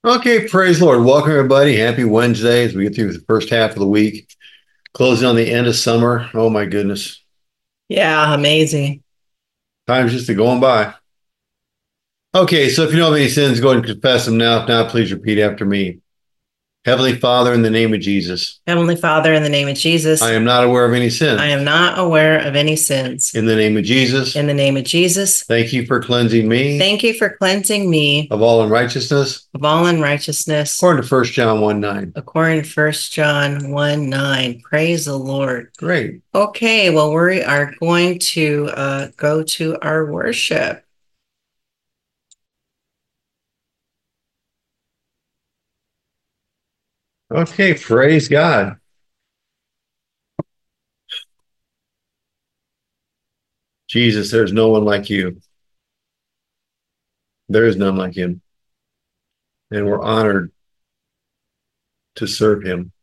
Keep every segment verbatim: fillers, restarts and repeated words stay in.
Okay, praise the Lord. Welcome, everybody. Happy Wednesday as we get through the first half of the week, closing on the end of summer. Oh, my goodness. Yeah, amazing. Time's just going by. Okay, so if you know of any sins, go ahead and confess them now. If not, please repeat after me. Heavenly Father, in the name of Jesus, Heavenly Father, in the name of Jesus, I am not aware of any sins. I am not aware of any sins. In the name of Jesus, In the name of Jesus, thank you for cleansing me thank you for cleansing me of all unrighteousness, of all unrighteousness, according to First John one nine. according to First John one nine. Praise the Lord. Great. Okay, well, we are going to uh, go to our worship. Okay, praise God. Jesus, there's no one like you. There is none like him. And we're honored to serve him.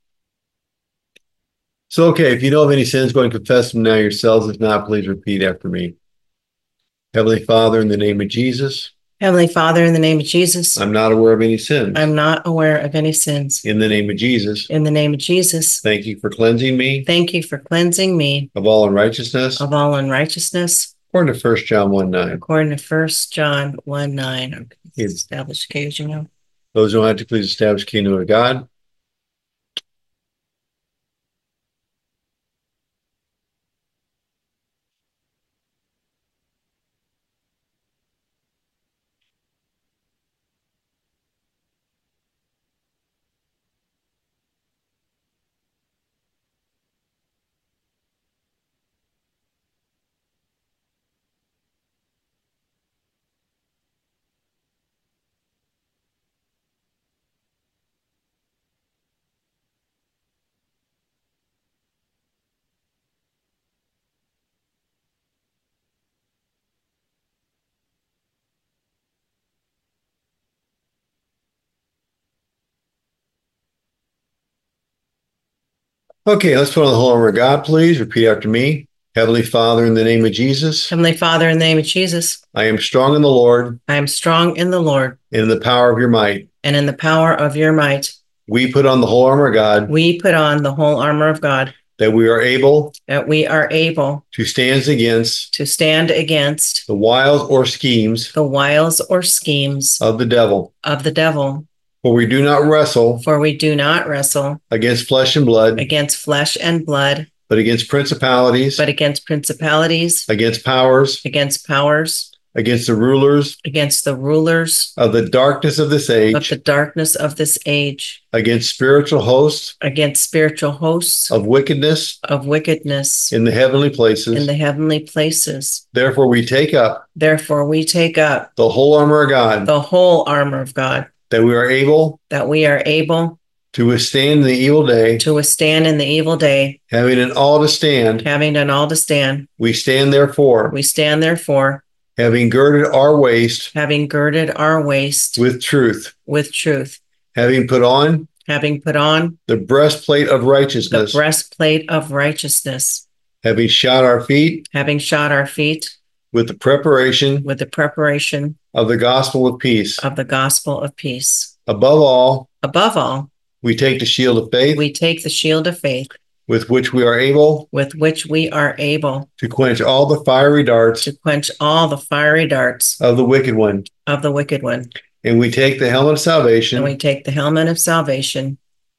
So, okay, if you know of any sins, go and confess them now yourselves. If not, please repeat after me. Heavenly Father, in the name of Jesus, Heavenly Father, in the name of Jesus, I'm not aware of any sins. I'm not aware of any sins. In the name of Jesus, In the name of Jesus, thank you for cleansing me thank you for cleansing me of all unrighteousness, of all unrighteousness, according to First John one nine. according to First John one nine. Okay. Yes. Establish cage, you know. Those who want to please establish the kingdom of God. Okay, let's put on the whole armor of God, please. Repeat after me. Heavenly Father, in the name of Jesus, Heavenly Father, in the name of Jesus, I am strong in the Lord I am strong in the Lord and in the power of your might. and in the power of your might. We put on the whole armor of God, We put on the whole armor of God, that we are able that we are able to stand against to stand against the wiles or schemes the wiles or schemes of the devil. of the devil. For we do not wrestle For we do not wrestle against flesh and blood, against flesh and blood, but against principalities, but against principalities, against powers, against powers, against the rulers against the rulers of the darkness of this of age, the darkness of this age, against spiritual hosts against spiritual hosts of wickedness of wickedness in the heavenly in places. the heavenly places. Therefore, we take up Therefore, we take up the whole armor of God, the whole armor of God, that we are able that we are able to withstand the evil day, to withstand in the evil day. having an all to stand. Having done all to stand, We stand therefore, we stand therefore, having girded our waist having girded our waist with truth, with truth, having put on having put on the breastplate of the righteousness, breastplate of righteousness, having shod our feet having shod our feet with the preparation with the preparation of the gospel of peace. of the gospel of peace. Above all, Above all, we take the shield of faith, we take the shield of faith, with which we are able with which we are able to quench all the fiery darts to quench all the fiery darts of the wicked one. of the wicked one. And we take the helmet of salvation And we take the helmet of salvation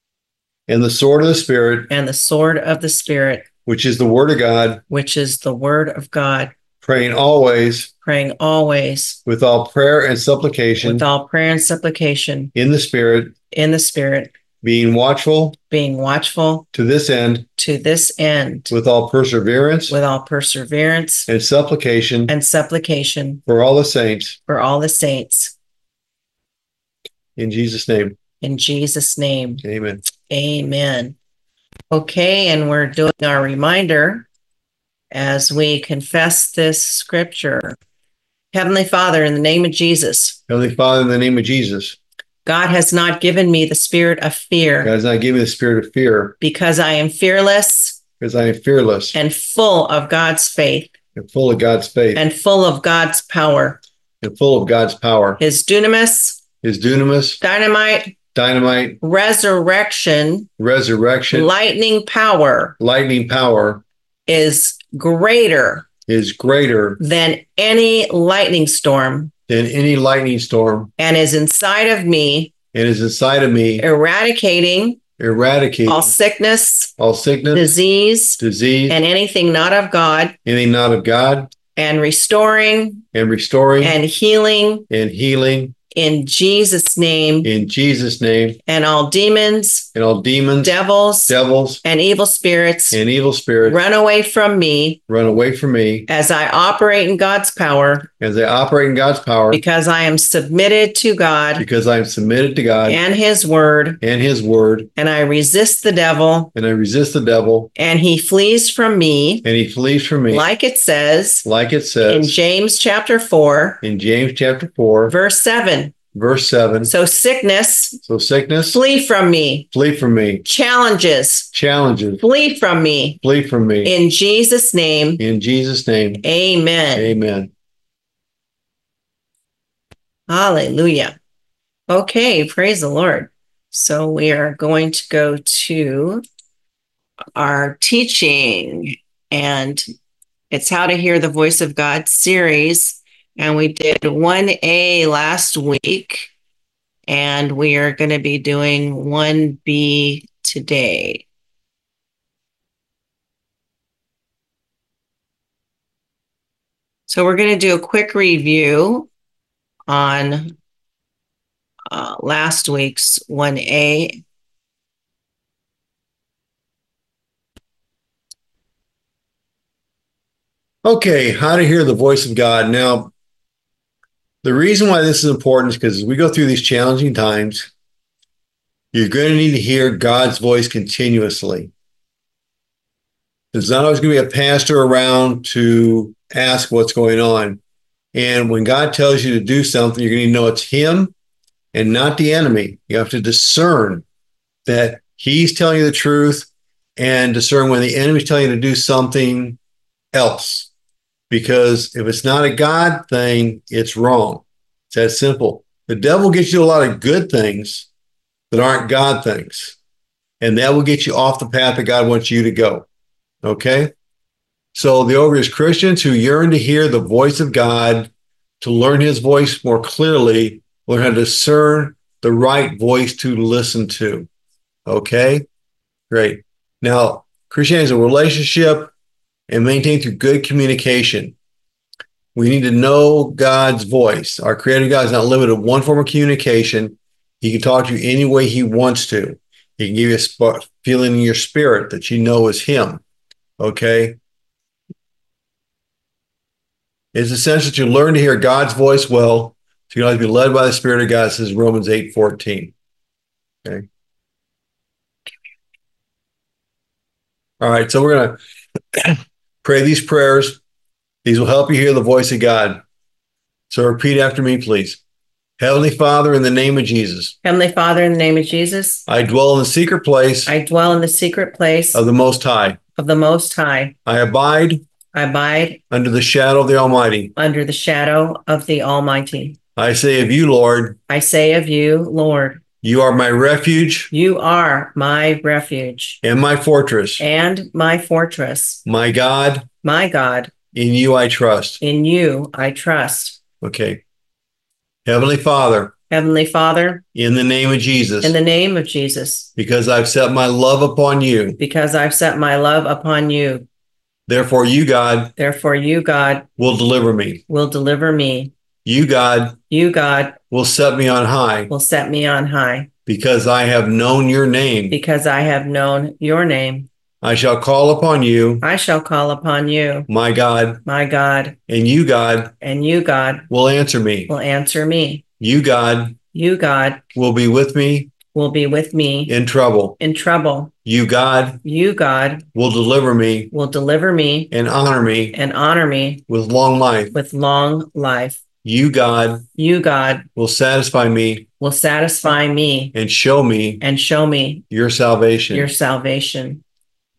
and the sword of the Spirit, and the sword of the Spirit, which is the word of God, which is the word of God, praying always praying always with all prayer and supplication with all prayer and supplication in the Spirit, in the Spirit, being watchful being watchful to this end to this end with all perseverance with all perseverance and supplication and supplication for all the saints. for all the saints. In Jesus' name, In Jesus' name, amen. amen. Okay, and we're doing our reminder as we confess this scripture. Heavenly Father, in the name of Jesus, Heavenly Father, in the name of Jesus, God has not given me the spirit of God fear, has not given me the spirit of fear, because I am fearless because I am fearless and full of God's faith and full of God's faith and full of God's power. and full of God's power. His dunamis His dunamis, dynamite, dynamite, resurrection, resurrection, lightning power lightning power is greater is greater than any lightning storm than any lightning storm and is inside of me, and is inside of me, eradicating eradicating all sickness, all sickness, disease, disease, and anything not of God, anything not of God, and restoring and restoring and healing and healing in Jesus' name, in Jesus' name, and all demons, and all demons, devils, devils, and evil spirits and evil spirits run away from me run away from me as I operate in God's power, as I operate in God's power because I am submitted to God because I am submitted to God and His word, and His word, and I resist the devil, and I resist the devil, and he flees from me, and he flees from me, like it says like it in says James chapter four, in James chapter four, verse seven. verse seven. So sickness, So sickness, flee from me. flee from me. Challenges, Challenges, flee from me. flee from me. In Jesus' name, In Jesus' name, amen. amen. Hallelujah. Okay, praise the Lord. So we are going to go to our teaching, and it's How to Hear the Voice of God series. And we did one A last week, and we are going to be doing one B today. So we're going to do a quick review on uh, last week's one A. Okay, how to hear the voice of God. Now, the reason why this is important is because as we go through these challenging times, you're going to need to hear God's voice continuously. There's not always going to be a pastor around to ask what's going on. And when God tells you to do something, you're going to know it's Him and not the enemy. You have to discern that He's telling you the truth and discern when the enemy's telling you to do something else. Because if it's not a God thing, it's wrong. It's that simple. The devil gets you a lot of good things that aren't God things. And that will get you off the path that God wants you to go. Okay? So the over is Christians who yearn to hear the voice of God, to learn His voice more clearly, learn how to discern the right voice to listen to. Okay? Great. Now, Christianity is a relationship and maintained through good communication. We need to know God's voice. Our Creator God is not limited to one form of communication. He can talk to you any way He wants to. He can give you a sp- feeling in your spirit that you know is Him. Okay? It's essential to learn to hear God's voice well, so you can always be led by the Spirit of God, says Romans eight fourteen. Okay? All right, so we're going to pray these prayers. These will help you hear the voice of God. So repeat after me, please. Heavenly Father, in the name of Jesus. Heavenly Father, in the name of Jesus, I dwell in the secret place I dwell in the secret place of the Most High. of the Most High. I abide I abide under the shadow of the Almighty. under the shadow of the Almighty. I say of you, Lord, I say of you, Lord, you are my refuge you are my refuge and my fortress. and my fortress. My God, My God, in you I trust. in you I trust. Okay. Heavenly Father, Heavenly Father, in the name of Jesus, in the name of Jesus, because I've set my love upon you, because I've set my love upon you, therefore you, God, therefore you, God, will deliver me. will deliver me. You, God, You, God, will set me on high will set me on high, because I have known your name. because I have known your name. I shall call upon you, I shall call upon you, my God, my God, and you, God, and you, God, will answer me. will answer me. You, God, You, God, will be with me will be with me in trouble. in trouble. You, God, You, God, will deliver me will deliver me and honor me and honor me with long life. with long life. You, God, You, God, will satisfy me will satisfy me and show me and show me your salvation. your salvation.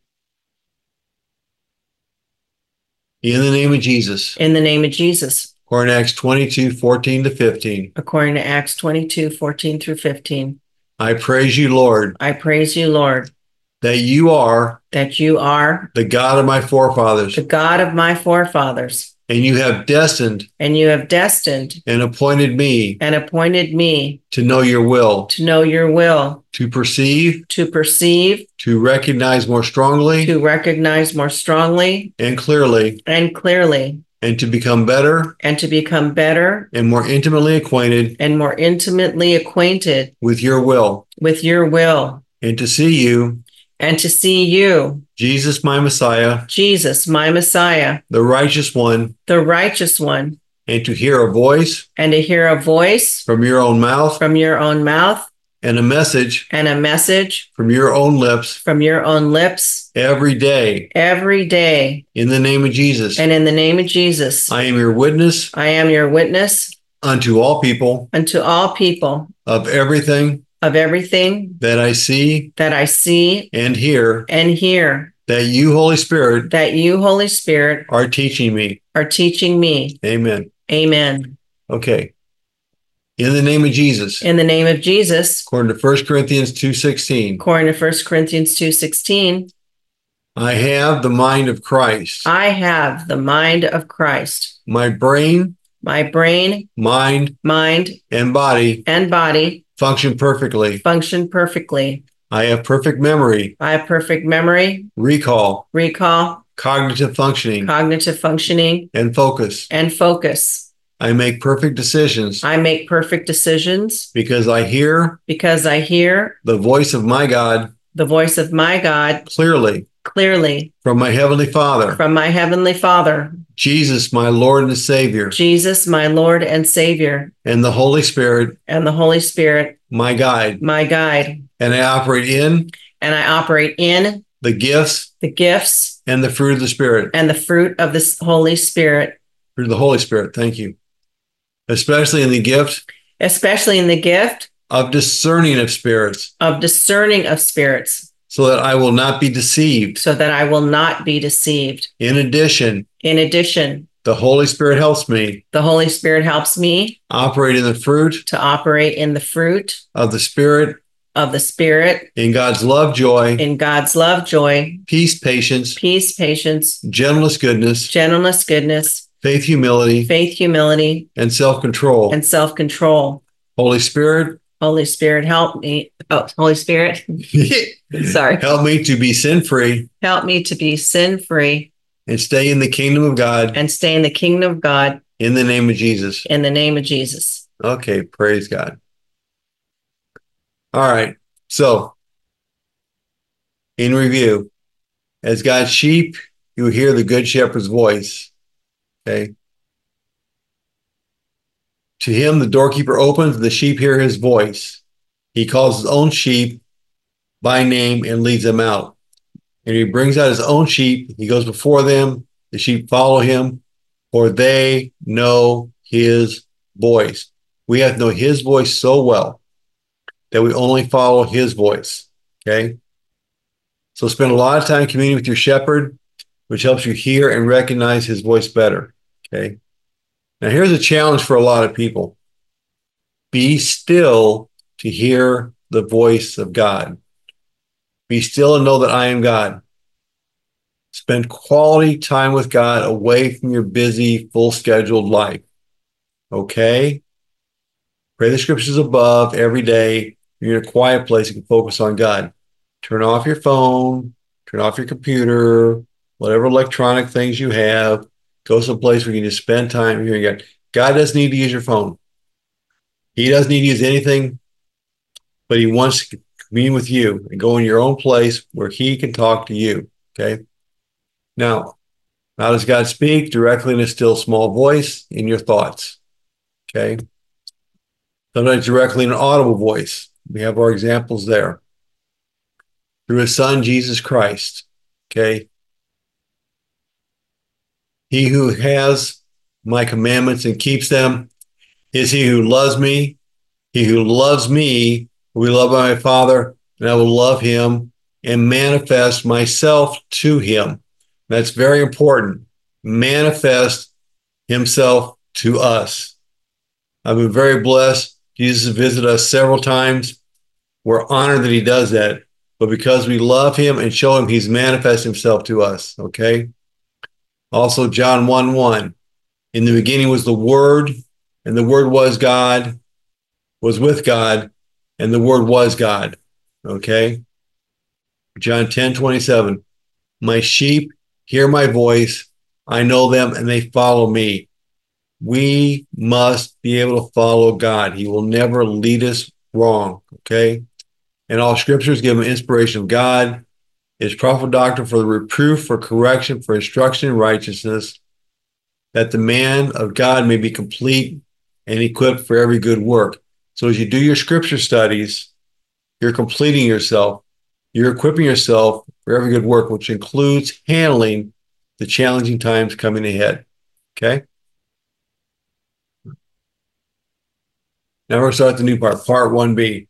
In the name of Jesus. In the name of Jesus. according to Acts twenty-two, fourteen to fifteen. according to Acts twenty-two, fourteen through fifteen. I praise you, Lord, I praise you, Lord, that you are that you are the God of my forefathers, the God of my forefathers, and you have destined and you have destined and appointed me and appointed me to know your will, to know your will, to perceive, to perceive, to recognize more strongly to recognize more strongly and clearly, and clearly, and to become better and to become better and more intimately acquainted and more intimately acquainted with your will, with your will, and to see you, and to see you, Jesus, my Messiah, Jesus, my Messiah, the righteous one, the righteous one, and to hear a voice and to hear a voice from your own mouth from your own mouth and a message and a message from your own lips from your own lips every day. every day. In the name of Jesus, And in the name of Jesus, I am your witness I am your witness unto all people unto all people of everything of everything that I see that I see and hear and hear that you, Holy Spirit, that you, Holy Spirit, are teaching me. are teaching me. Amen. Amen. Okay. In the name of Jesus, In the name of Jesus, according to First Corinthians two sixteen, according to First Corinthians two sixteen, I have the mind of Christ. I have the mind of Christ. My brain, My brain, mind, mind, and body and body function perfectly. function perfectly. I have perfect memory, I have perfect memory, recall, recall, cognitive functioning, cognitive functioning, and focus. and focus. I make perfect decisions I make perfect decisions because I hear because I hear the voice of my God the voice of my God clearly clearly from my Heavenly Father, from my Heavenly Father, Jesus, my Lord and Savior, Jesus, my Lord and Savior, and the Holy Spirit, and the Holy Spirit, my guide. my guide. And I operate in And I operate in the gifts the gifts and the fruit of the Spirit. and the fruit of the Holy Spirit, Fruit of the Holy Spirit. Thank you. Especially in the gift especially in the gift of discerning of spirits, of discerning of spirits, so that I will not be deceived. so that I will not be deceived. In addition, In addition, the Holy Spirit helps me the Holy Spirit helps me operate in the fruit to operate in the fruit of the Spirit, of the Spirit, in God's love, joy, in God's love, joy, peace, patience, peace, patience, gentleness, goodness, gentleness, goodness, faith, humility, faith, humility, and self-control. and self-control. Holy Spirit, Holy Spirit, help me. Oh, Holy Spirit, sorry. help me to be sin-free Help me to be sin-free and stay in the kingdom of God and stay in the kingdom of God in the name of Jesus. in the name of Jesus. Okay, praise God. All right, so in review, as God's sheep, you hear the good shepherd's voice. Okay. To him, the doorkeeper opens, the sheep hear his voice. He calls his own sheep by name and leads them out. And he brings out his own sheep. He goes before them. The sheep follow him, for they know his voice. We have to know his voice so well that we only follow his voice. Okay. So spend a lot of time communing with your shepherd, which helps you hear and recognize his voice better. Okay. Now, here's a challenge for a lot of people. Be still to hear the voice of God. Be still and know that I am God. Spend quality time with God away from your busy, full scheduled life. Okay? Pray the scriptures above every day. You're in a quiet place. You can focus on God. Turn off your phone. Turn off your computer. Whatever electronic things you have. Go someplace where you can just spend time hearing God. God doesn't need to use your phone. He doesn't need to use anything, but he wants to commune with you and go in your own place where he can talk to you. Okay. Now, how does God speak? Directly in a still small voice in your thoughts. Okay. Sometimes directly in an audible voice. We have our examples there. Through his son, Jesus Christ. Okay. He who has my commandments and keeps them is he who loves me. He who loves me will be loved by my Father, and I will love him and manifest myself to him. That's very important. Manifest himself to us. I've been very blessed. Jesus has visited us several times. We're honored that he does that. But because we love him and show him, he's manifest himself to us, okay? Also, John one one. In the beginning was the Word, and the Word was God, was with God, and the Word was God, okay? John ten twenty-seven. My sheep hear my voice. I know them, and they follow me. We must be able to follow God. He will never lead us wrong, okay? And all scriptures given inspiration of God, is prophet doctrine for the reproof, for correction, for instruction in righteousness, that the man of God may be complete and equipped for every good work. So as you do your scripture studies, you're completing yourself, you're equipping yourself for every good work, which includes handling the challenging times coming ahead, okay? Now we're going to start the new part, part one B.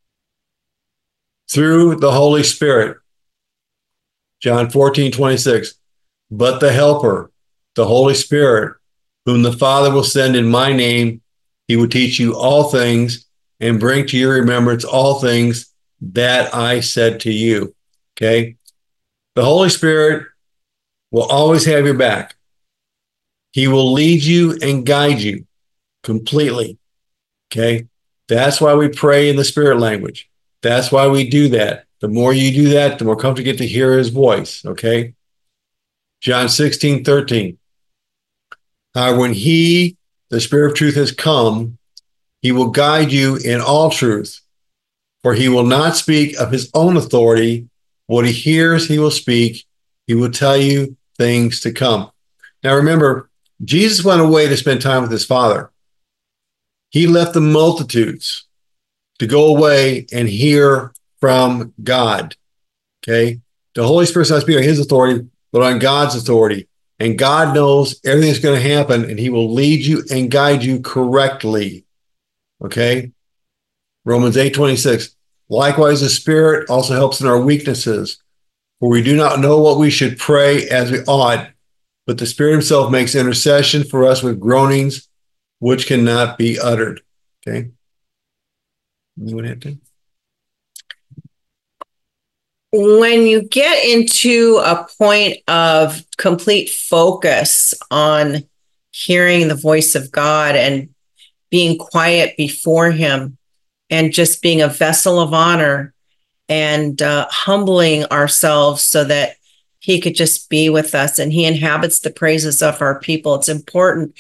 Through the Holy Spirit, John fourteen twenty-six. But the Helper, the Holy Spirit, whom the Father will send in my name, he will teach you all things and bring to your remembrance all things that I said to you. Okay? The Holy Spirit will always have your back. He will lead you and guide you completely. Okay? That's why we pray in the spirit language. That's why we do that. The more you do that, the more comfortable you get to hear his voice. Okay? John sixteen thirteen. However, when he, the Spirit of truth, has come, he will guide you in all truth, for he will not speak of his own authority. What he hears, he will speak. He will tell you things to come. Now remember, Jesus went away to spend time with his Father. He left the multitudes to go away and hear from God. Okay? The Holy Spirit's not speaking on his authority, but on God's authority. And God knows everything that's going to happen, and he will lead you and guide you correctly. Okay? Romans eight twenty-six. Likewise, the Spirit also helps in our weaknesses, for we do not know what we should pray as we ought, but the Spirit himself makes intercession for us with groanings which cannot be uttered. Okay? You want to hit that? When you get into a point of complete focus on hearing the voice of God and being quiet before him and just being a vessel of honor and uh, humbling ourselves so that he could just be with us and he inhabits the praises of our people, it's important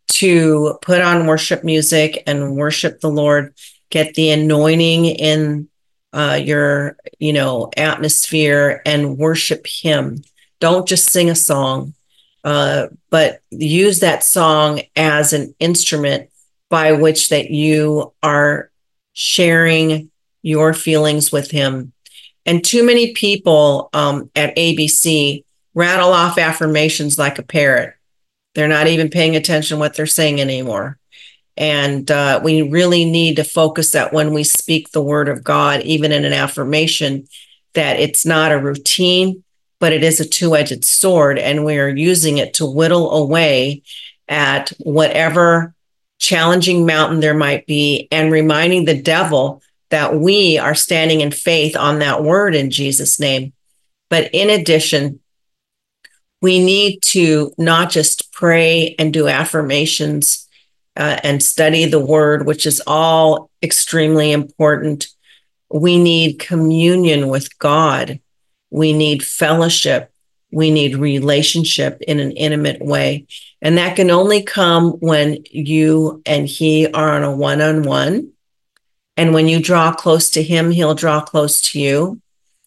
to put on worship music and worship the Lord, get the anointing in Uh, your, you know, atmosphere and worship him. Don't just sing a song, uh, but use that song as an instrument by which that you are sharing your feelings with him. And too many people um, at A B C rattle off affirmations like a parrot. They're not even paying attention to what they're saying anymore. And uh, we really need to focus that when we speak the word of God, even in an affirmation, that it's not a routine, but it is a two-edged sword, and we are using it to whittle away at whatever challenging mountain there might be, and reminding the devil that we are standing in faith on that word in Jesus' name. But in addition, we need to not just pray and do affirmations Uh, and study the word, which is all extremely important. We need communion with God. We need fellowship. We need relationship in an intimate way. And that can only come when you and he are on a one-on-one. And when you draw close to him, he'll draw close to you.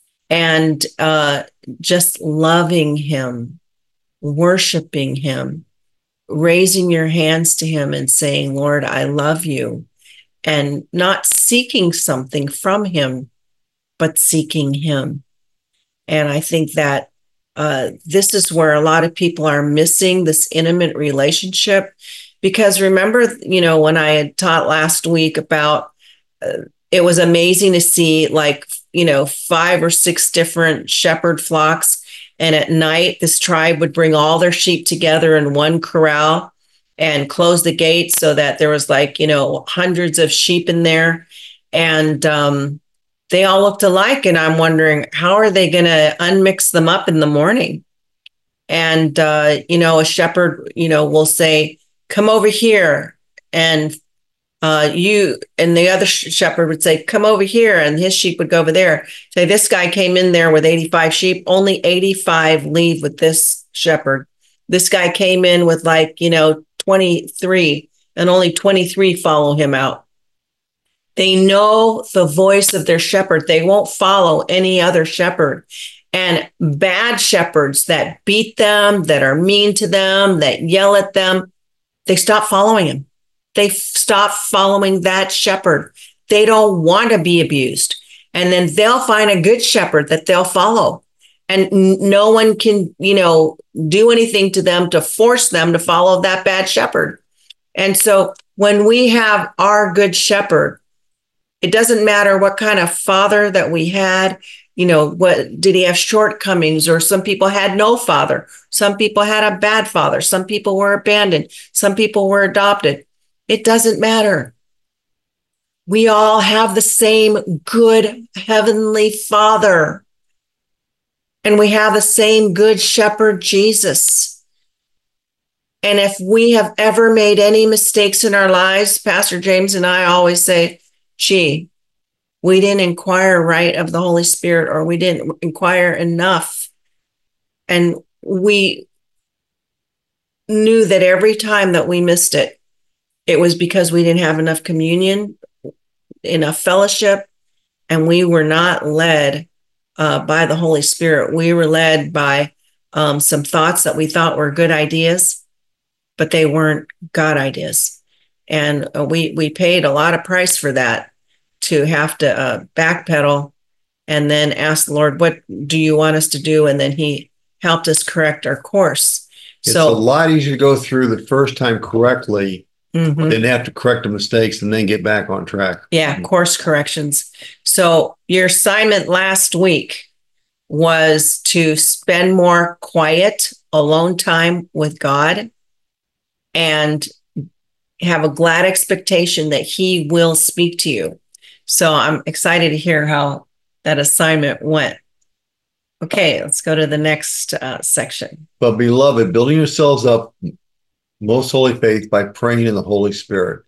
And uh, just loving him, worshiping him, raising your hands to him and saying, Lord, I love you, and not seeking something from him, but seeking him. And I think that uh, this is where a lot of people are missing this intimate relationship, because remember, you know, when I had taught last week about, uh, it was amazing to see like, you know, five or six different shepherd flocks. And at night, this tribe would bring all their sheep together in one corral. and closed the gates so that there was like, you know, hundreds of sheep in there. And um, they all looked alike. And I'm wondering, how are they going to unmix them up in the morning? And, uh, you know, a shepherd, you know, will say, come over here. And uh, you and the other sh- shepherd would say, come over here. And his sheep would go over there. Say, this guy came in there with eighty-five sheep. Only eighty-five leave with this shepherd. This guy came in with like, you know, twenty-three, and only twenty-three follow him out. They know the voice of their shepherd. They won't follow any other shepherd. And bad shepherds that beat them, that are mean to them, that yell at them, they stop following him. They stop following that shepherd. They don't want to be abused. And then they'll find a good shepherd that they'll follow. And no one can, you know, do anything to them to force them to follow that bad shepherd. And so when we have our good shepherd, it doesn't matter what kind of father that we had, you know, what did he have shortcomings, or some people had no father. Some people had a bad father. Some people were abandoned. Some people were adopted. It doesn't matter. We all have the same good heavenly Father. And we have the same good shepherd, Jesus. And if we have ever made any mistakes in our lives, Pastor James and I always say, gee, we didn't inquire right of the Holy Spirit, or we didn't inquire enough. And we knew that every time that we missed it, it was because we didn't have enough communion, enough fellowship, and we were not led uh, by the Holy Spirit. We were led by um, some thoughts that we thought were good ideas, but they weren't God ideas. And uh, we we paid a lot of price for that, to have to uh, backpedal and then ask the Lord, what do you want us to do? And then he helped us correct our course. It's so, a lot easier to go through the first time correctly mm-hmm. than have to correct the mistakes and then get back on track. Yeah, mm-hmm. Course corrections. So your assignment last week was to spend more quiet, alone time with God, and have a glad expectation that he will speak to you. So I'm excited to hear how that assignment went. Okay, let's go to the next uh, section. But beloved, building yourselves up most holy faith by praying in the Holy Spirit.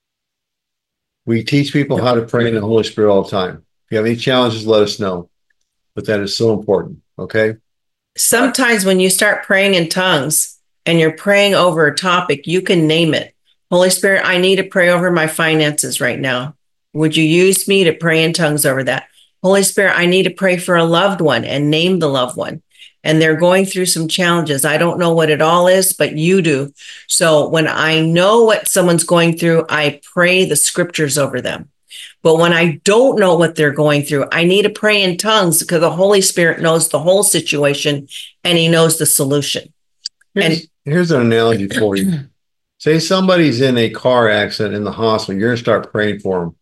We teach people how to pray in the Holy Spirit all the time. If you have any challenges, let us know. But that is so important, okay? Sometimes when you start praying in tongues and you're praying over a topic, you can name it. Holy Spirit, I need to pray over my finances right now. Would you use me to pray in tongues over that? Holy Spirit, I need to pray for a loved one, and name the loved one. And they're going through some challenges. I don't know what it all is, but you do. So when I know what someone's going through, I pray the scriptures over them. But when I don't know what they're going through, I need to pray in tongues, because the Holy Spirit knows the whole situation and he knows the solution. Here's, and here's an analogy for you. Say somebody's in a car accident in the hospital. You're going to start praying for them.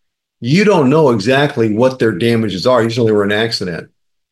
You don't know exactly what their damages are. Usually they were an accident.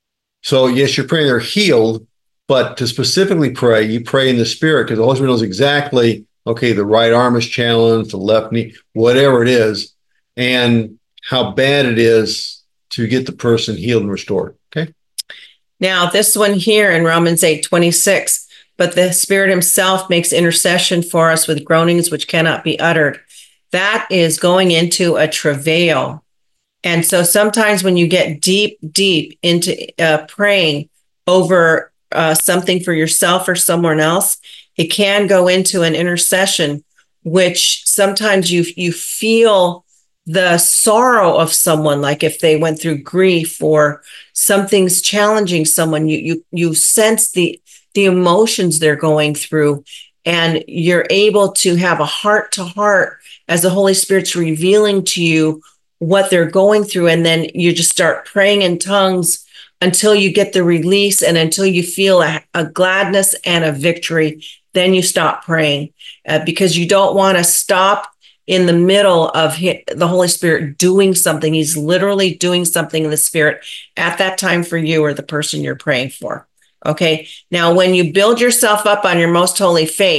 So yes, you're praying they're healed, but to specifically pray, you pray in the Spirit, because the Holy Spirit knows exactly, okay, the right arm is challenged, the left knee, whatever it is, and how bad it is to get the person healed and restored. Okay. Now, this one here in Romans eight twenty-six, but the Spirit himself makes intercession for us with groanings which cannot be uttered. That is going into a travail. And so sometimes when you get deep, deep into uh, praying over uh, something for yourself or someone else, it can go into an intercession, which sometimes you you feel the sorrow of someone, like if they went through grief or something's challenging someone, you you you sense the the emotions they're going through, and you're able to have a heart to heart as the Holy Spirit's revealing to you what they're going through. And then you just start praying in tongues until you get the release and until you feel a, a gladness and a victory. Then you stop praying uh, because you don't want to stop in the middle of his, the Holy Spirit doing something. He's literally doing something in the Spirit at that time for you or the person you're praying for. Okay. Now, when you build yourself up on your most holy faith,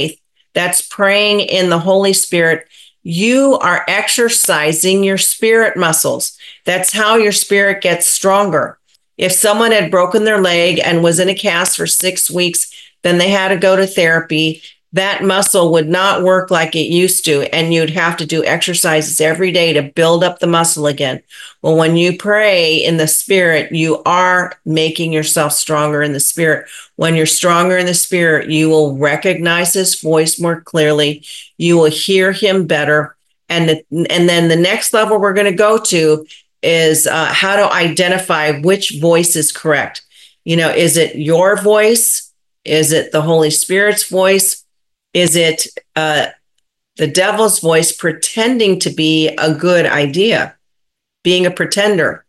That's praying in the Holy Spirit. You are exercising your spirit muscles. That's how your spirit gets stronger. If someone had broken their leg and was in a cast for six weeks, then they had to go to therapy. That muscle would not work like it used to, and you'd have to do exercises every day to build up the muscle again. Well, when you pray in the Spirit, you are making yourself stronger in the Spirit. When you're stronger in the Spirit, you will recognize His voice more clearly. You will hear Him better. And, the, and then the next level we're going to go to is uh, how to identify which voice is correct. You know, is it your voice? Is it the Holy Spirit's voice? Is it uh, the devil's voice pretending to be a good idea, being a pretender?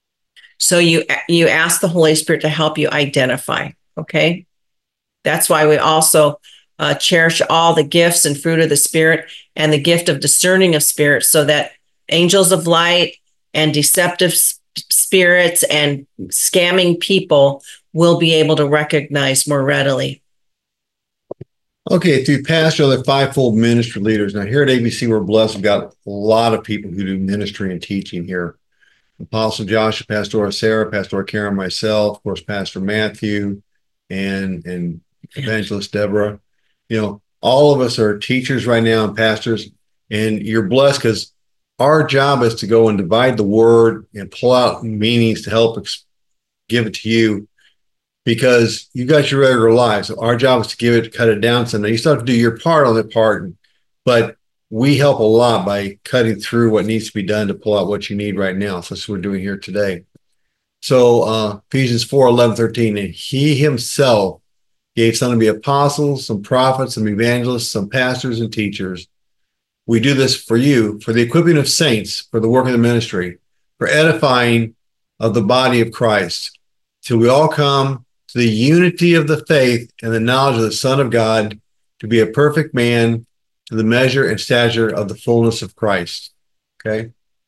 So you you ask the Holy Spirit to help you identify, okay? That's why we also uh, cherish all the gifts and fruit of the Spirit and the gift of discerning of spirits, so that angels of light and deceptive spirits and scamming people will be able to recognize more readily. Okay, through pastor, other fivefold ministry leaders. Now, here at A B C, we're blessed. We've got a lot of people who do ministry and teaching here. Apostle Joshua, Pastor Sarah, Pastor Karen, myself, of course, Pastor Matthew, and, and Evangelist Deborah. You know, all of us are teachers right now and pastors, and you're blessed because our job is to go and divide the word and pull out meanings to help ex- give it to you, because you got your regular lives. So our job is to give it, cut it down. So now you still have to do your part on that part, but we help a lot by cutting through what needs to be done to pull out what you need right now. So that's what we're doing here today. So uh, Ephesians four, eleven, thirteen, and he himself gave some to be apostles, some prophets, some evangelists, some pastors and teachers. We do this for you, for the equipping of saints, for the work of the ministry, for edifying of the body of Christ, till we all come to the unity of the faith and the knowledge of the Son of God, to be a perfect man, to the measure and stature of the fullness of Christ. Okay?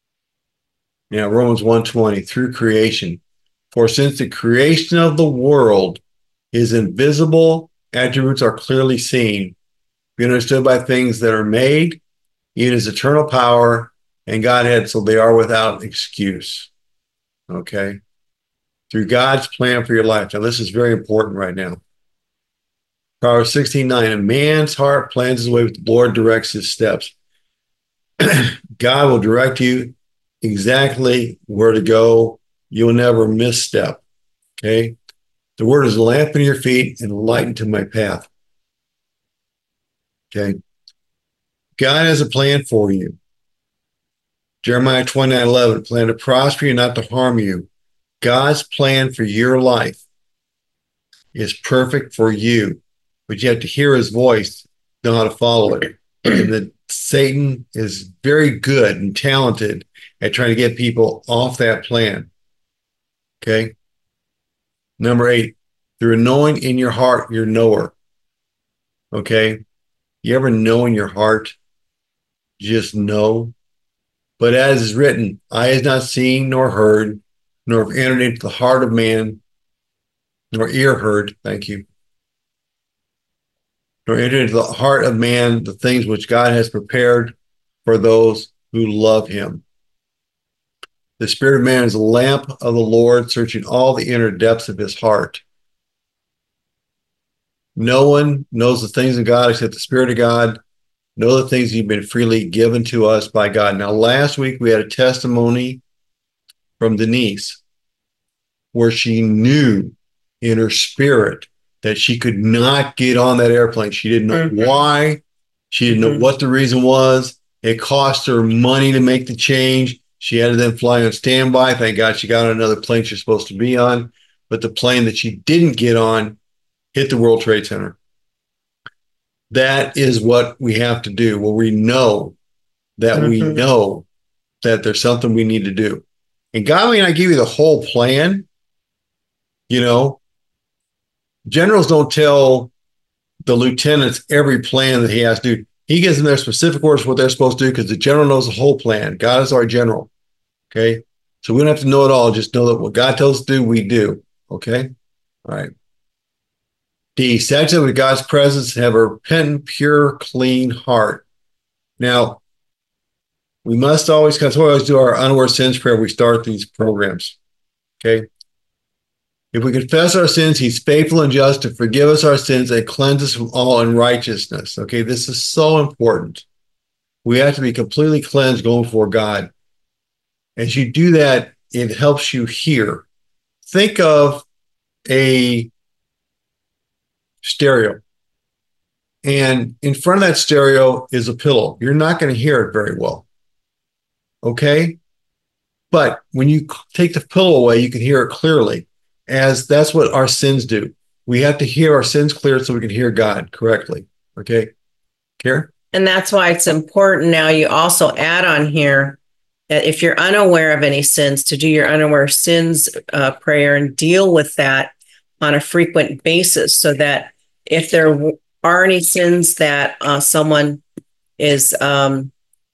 Now, Romans one twenty, through creation. For since the creation of the world, his invisible attributes are clearly seen, being understood by things that are made, even his eternal power and Godhead, so they are without excuse. Okay? Through God's plan for your life. Now, this is very important right now. Proverbs sixteen nine, a man's heart plans his way, but the Lord directs his steps. God will direct you exactly where to go. You'll never misstep. Okay? The word is a lamp in your feet and a light into my path. Okay? God has a plan for you. Jeremiah twenty-nine eleven, plan to prosper you, not to harm you. God's plan for your life is perfect for you, but you have to hear his voice, know how to follow it. And that Satan is very good and talented at trying to get people off that plan. Okay? Number eight, through knowing in your heart, you're knower. Okay? You ever know in your heart? Just know. But as is written, eye has not seen nor heard, nor have entered into the heart of man, nor ear heard, thank you, nor entered into the heart of man the things which God has prepared for those who love him. The spirit of man is a lamp of the Lord, searching all the inner depths of his heart. No one knows the things of God except the Spirit of God. Know the things you've been freely given to us by God. Now, last week we had a testimony from Denise where she knew in her spirit that she could not get on that airplane. She didn't know mm-hmm. why. She didn't mm-hmm. know what the reason was. It cost her money to make the change. She had to then fly on standby. Thank God she got on another plane she's supposed to be on. But the plane that she didn't get on hit the World Trade Center. That is what we have to do, where we know that mm-hmm. we know that there's something we need to do. And God may not give you the whole plan. You know, generals don't tell the lieutenants every plan that he has to do. He gives them their specific orders for what they're supposed to do, because the general knows the whole plan. God is our general. Okay. So we don't have to know it all. Just know that what God tells us to do, we do. Okay. All right. D, saturate with God's presence, have a repentant, pure, clean heart. Now, we must always, because we always do our unaware sins prayer, we start these programs. Okay? If we confess our sins, he's faithful and just to forgive us our sins and cleanse us from all unrighteousness. Okay, this is so important. We have to be completely cleansed going before God. As you do that, it helps you hear. Think of a stereo. And in front of that stereo is a pillow. You're not going to hear it very well. Okay? But when you take the pillow away, you can hear it clearly, as that's what our sins do. We have to hear our sins clear so we can hear God correctly. Okay? Karen? And that's why it's important now you also add on here that if you're unaware of any sins, to do your unaware sins uh, prayer and deal with that on a frequent basis, so that if there are any sins that uh, someone is um,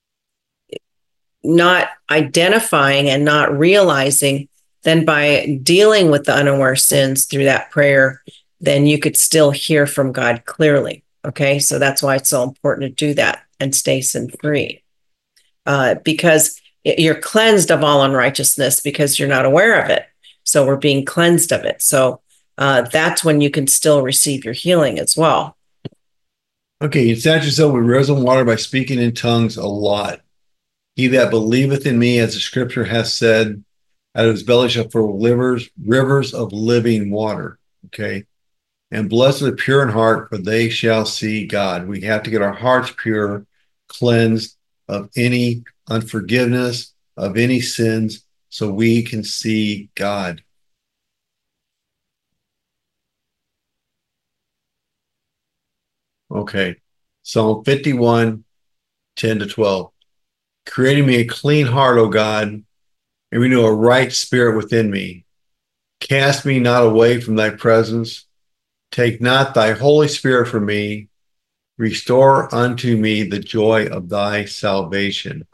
not identifying and not realizing, then by dealing with the unaware sins through that prayer, then you could still hear from God clearly. Okay, so that's why it's so important to do that and stay sin free, uh, because you're cleansed of all unrighteousness because you're not aware of it. So we're being cleansed of it. So uh, that's when you can still receive your healing as well. Okay, you saturate yourself with rivers of water by speaking in tongues a lot. He that believeth in me, as the scripture hath said, out of his belly shall flow rivers, rivers of living water. Okay. And blessed are the pure in heart, for they shall see God. We have to get our hearts pure, cleansed of any unforgiveness, of any sins, so we can see God. Okay. Psalm fifty-one, ten to twelve. Creating me a clean heart, O God, and renew a right spirit within me. Cast me not away from thy presence. Take not thy Holy Spirit from me. Restore unto me the joy of thy salvation.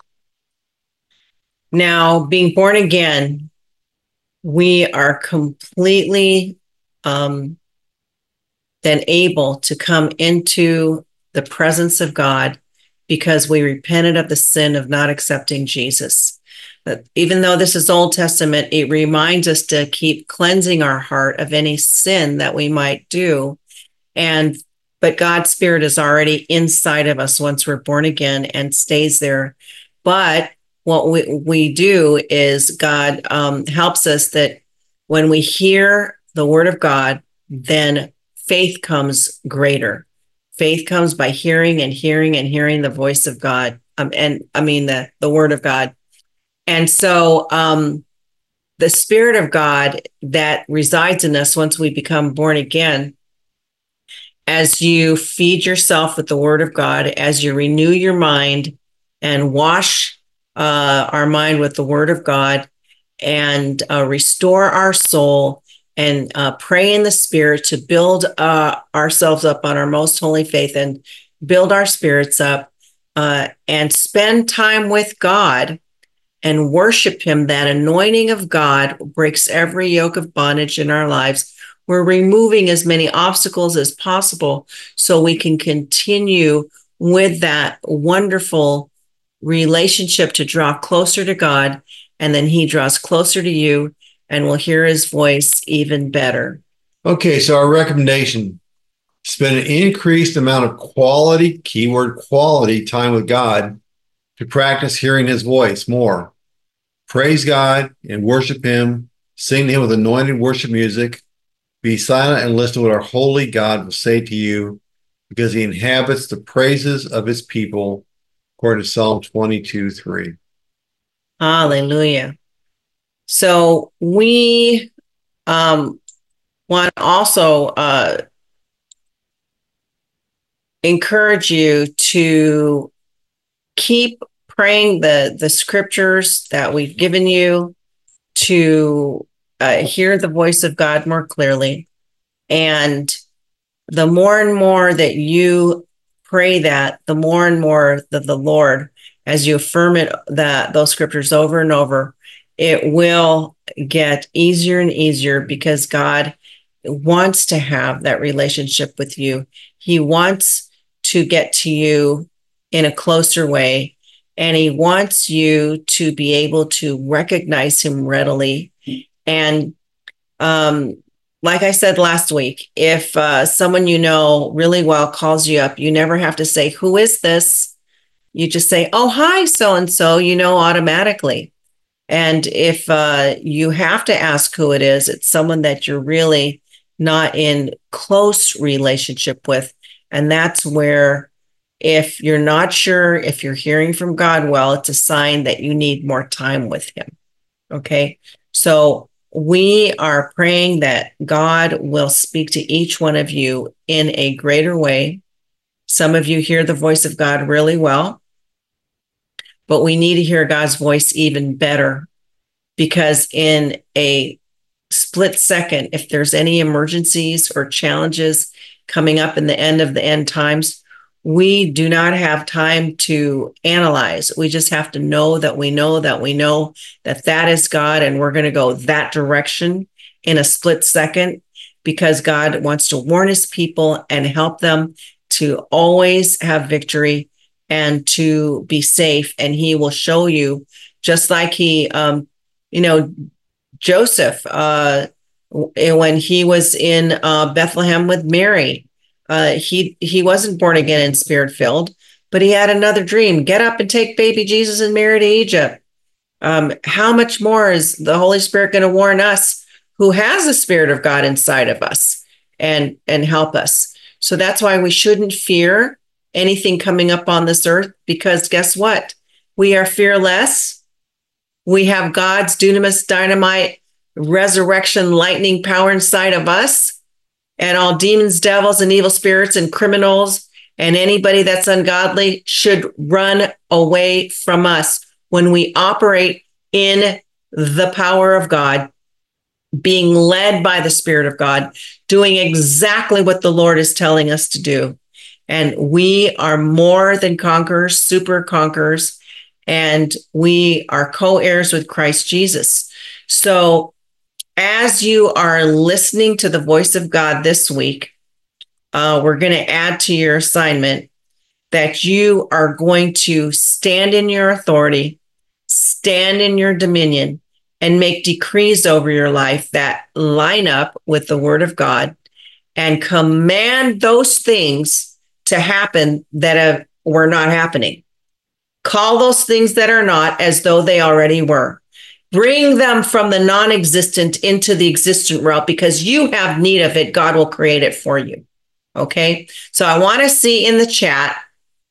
Now, being born again, we are completely um, then able to come into the presence of God because we repented of the sin of not accepting Jesus. But even though this is Old Testament, it reminds us to keep cleansing our heart of any sin that we might do. And but God's Spirit is already inside of us once we're born again and stays there. But what we, we do is God um, helps us that when we hear the word of God, then faith comes greater. Faith comes by hearing and hearing and hearing the voice of God. Um, and I mean, the, the word of God. And so um, the Spirit of God that resides in us once we become born again, as you feed yourself with the word of God, as you renew your mind and wash uh, our mind with the word of God and uh, restore our soul and uh, pray in the Spirit to build uh, ourselves up on our most holy faith and build our spirits up uh, and spend time with God and worship him, that anointing of God breaks every yoke of bondage in our lives. We're removing as many obstacles as possible so we can continue with that wonderful relationship to draw closer to God, and then he draws closer to you and will hear his voice even better. Okay, so our recommendation, spend an increased amount of quality, keyword quality, time with God to practice hearing his voice more. Praise God and worship him. Sing to him with anointed worship music. Be silent and listen to what our holy God will say to you, because he inhabits the praises of his people, according to Psalm twenty-two, three. Hallelujah. So we um, want to also uh, encourage you to keep praying the, the scriptures that we've given you, to uh, hear the voice of God more clearly. And the more and more that you pray that, the more and more that the Lord, as you affirm it, that those scriptures over and over, it will get easier and easier, because God wants to have that relationship with you. He wants to get to you in a closer way, and he wants you to be able to recognize him readily. And um, like I said last week, if uh, someone you know really well calls you up, you never have to say, "Who is this?" You just say, "Oh, hi, so and so," you know, automatically. And if uh, you have to ask who it is, it's someone that you're really not in close relationship with. And that's where, if you're not sure if you're hearing from God well, it's a sign that you need more time with him. Okay. So we are praying that God will speak to each one of you in a greater way. Some of you hear the voice of God really well, but we need to hear God's voice even better, because in a split second, if there's any emergencies or challenges coming up in the end of the end times, we do not have time to analyze. We just have to know that we know that we know that that is God, and we're going to go that direction in a split second, because God wants to warn his people and help them to always have victory and to be safe. And he will show you, just like he, um, you know, Joseph, uh, when he was in uh, Bethlehem with Mary, uh, he he wasn't born again and spirit filled, but he had another dream: get up and take baby Jesus and Mary to Egypt. Um, how much more is the Holy Spirit going to warn us, who has the Spirit of God inside of us, and and help us? So that's why we shouldn't fear anything coming up on this earth, because guess what? We are fearless. We have God's dunamis, dynamite, resurrection, lightning power inside of us. And all demons, devils, and evil spirits, and criminals, and anybody that's ungodly should run away from us when we operate in the power of God, being led by the Spirit of God, doing exactly what the Lord is telling us to do. And we are more than conquerors, super conquerors, and we are co-heirs with Christ Jesus. So as you are listening to the voice of God this week, uh, we're going to add to your assignment that you are going to stand in your authority, stand in your dominion, and make decrees over your life that line up with the word of God, and command those things to happen that have, were not happening. Call those things that are not as though they already were. Bring them from the non-existent into the existent realm, because you have need of it. God will create it for you. Okay. So I want to see in the chat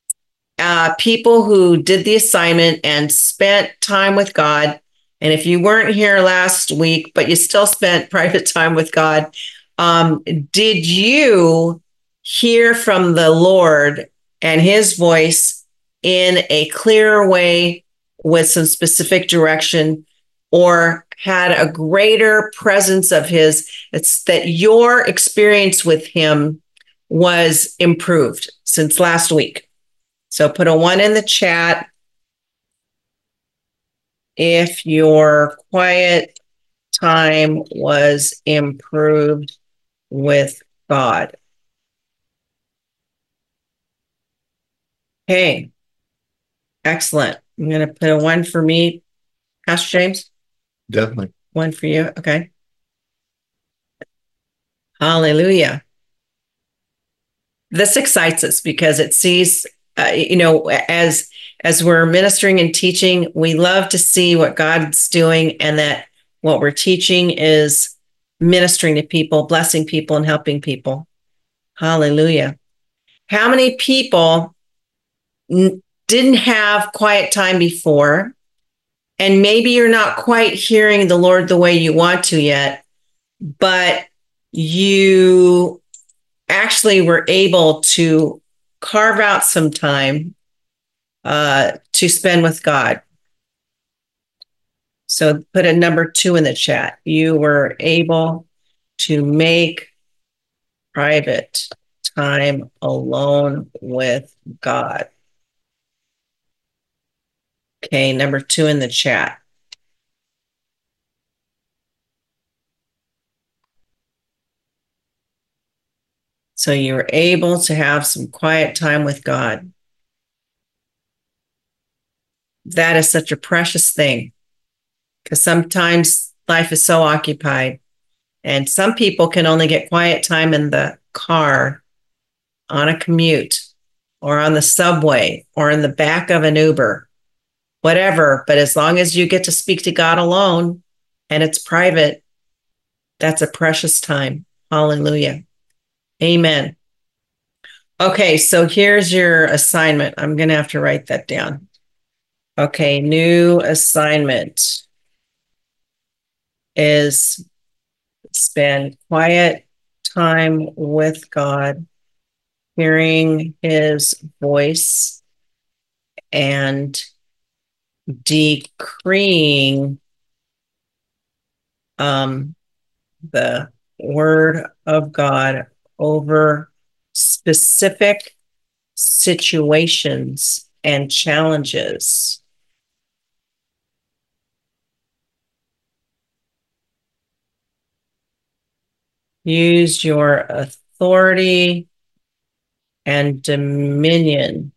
uh, people who did the assignment and spent time with God. And if you weren't here last week, but you still spent private time with God, um, did you hear from the Lord and his voice in a clearer way with some specific direction, or had a greater presence of his? It's that your experience with him was improved since last week. So put a one in the chat if your quiet time was improved with God. Okay, excellent. I'm going to put a one for me, Pastor James. Definitely. One for you. Okay. Hallelujah. This excites us because it sees, uh, you know, as as we're ministering and teaching, we love to see what God's doing, and that what we're teaching is ministering to people, blessing people, and helping people. Hallelujah. How many people n- didn't have quiet time before, and maybe you're not quite hearing the Lord the way you want to yet, but you actually were able to carve out some time uh, to spend with God? So put a number two in the chat. You were able to make private time alone with God. Okay, number two in the chat. So you're able to have some quiet time with God. That is such a precious thing, because sometimes life is so occupied, and some people can only get quiet time in the car, on a commute, or on the subway, or in the back of an Uber, whatever. But as long as you get to speak to God alone and it's private, that's a precious time. Hallelujah. Amen. Okay, so here's your assignment. I'm going to have to write that down. Okay, new assignment is spend quiet time with God, hearing his voice, and decreeing um, the word of God over specific situations and challenges. Use your authority and dominion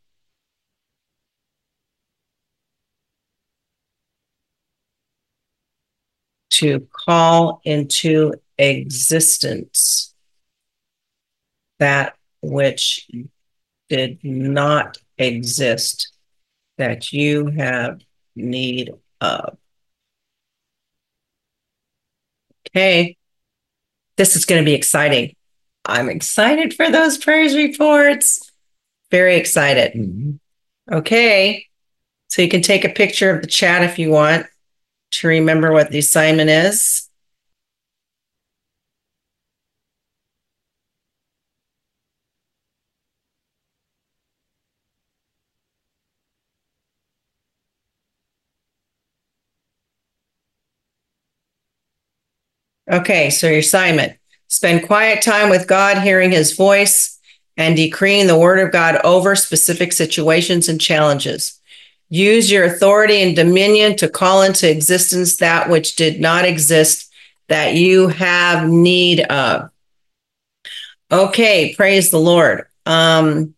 to call into existence that which did not exist, that you have need of. Okay, this is going to be exciting. I'm excited for those praise reports. Very excited. Mm-hmm. Okay, so you can take a picture of the chat if you want to remember what the assignment is. Okay, so your assignment: spend quiet time with God, hearing his voice, and decreeing the word of God over specific situations and challenges. Use your authority and dominion to call into existence that which did not exist, that you have need of. Okay, praise the Lord. Um,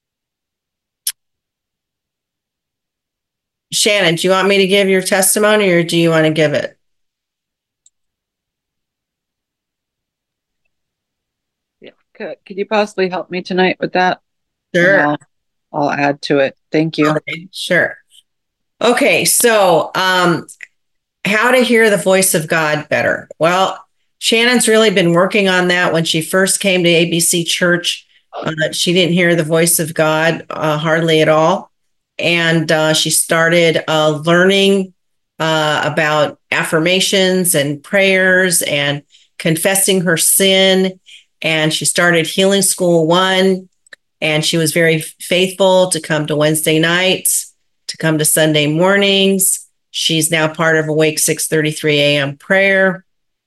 Shannon, do you want me to give your testimony, or do you want to give it? Yeah. Could, could you possibly help me tonight with that? Sure. I'll, I'll add to it. Thank you. Okay, sure. Okay, so um, how to hear the voice of God better. Well, Shannon's really been working on that. When she first came to A B C Church, uh, she didn't hear the voice of God uh, hardly at all. And uh, she started uh, learning uh, about affirmations and prayers and confessing her sin. And she started Healing School One. And she was very faithful to come to Wednesday nights, to come to Sunday mornings. She's now part of Awake six thirty-three a.m. prayer.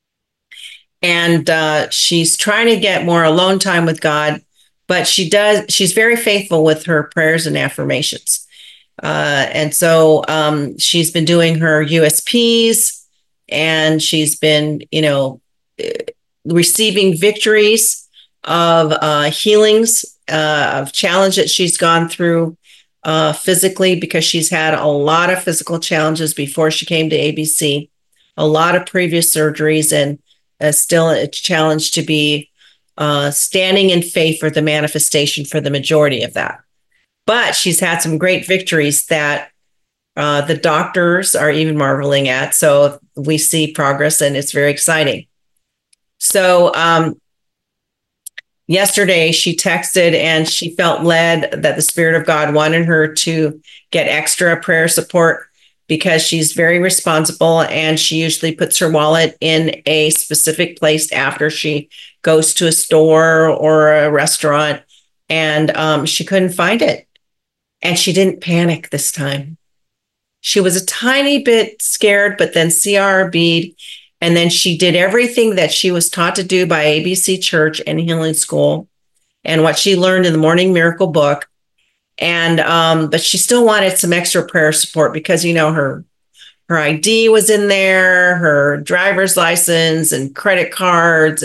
And uh, she's trying to get more alone time with God, but she does, she's very faithful with her prayers and affirmations. Uh, and so um, she's been doing her U S Ps, and she's been, you know, receiving victories of uh, healings, uh, of challenge that she's gone through uh, physically, because she's had a lot of physical challenges before she came to A B C, a lot of previous surgeries, and uh, still a challenge to be uh, standing in faith for the manifestation for the majority of that. But she's had some great victories that uh, the doctors are even marveling at. So we see progress, and it's very exciting. So um, yesterday she texted, and she felt led that the Spirit of God wanted her to get extra prayer support, because she's very responsible, and she usually puts her wallet in a specific place after she goes to a store or a restaurant, and um, she couldn't find it. And she didn't panic this time. She was a tiny bit scared, but then C R B'd. And then she did everything that she was taught to do by A B C Church and Healing School, and what she learned in the Morning Miracle book. And um, but she still wanted some extra prayer support, because, you know, her her I D was in there, her driver's license and credit cards, and